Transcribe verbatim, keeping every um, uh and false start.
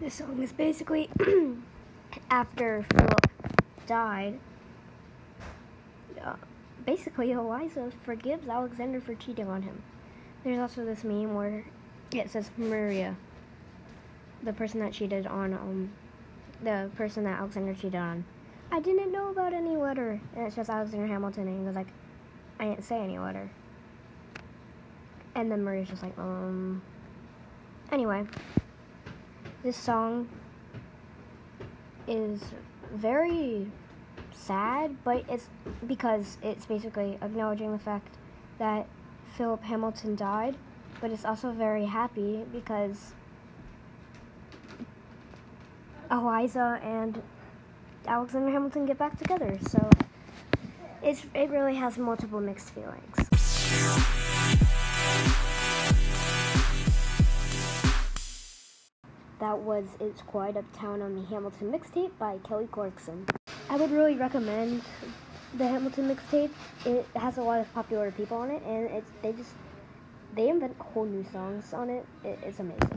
This song is basically after Philip died. Uh, basically, Eliza forgives Alexander for cheating on him. There's also this meme where it says Maria, the person that cheated on, um, the person that Alexander cheated on. I didn't know about any letter, and it's just Alexander Hamilton, and he goes like, I didn't say any letter. And then Maria's just like, um. Anyway, this song is very sad, but it's because it's basically acknowledging the fact that Philip Hamilton died, but it's also very happy because Eliza and Alexander Hamilton get back together, so it's it really has multiple mixed feelings. That was It's Quiet Uptown on the Hamilton Mixtape by Kelly Clarkson. I would really recommend the Hamilton Mixtape. It has a lot of popular people on it, and it's they just they invent whole new songs on it. it it's amazing.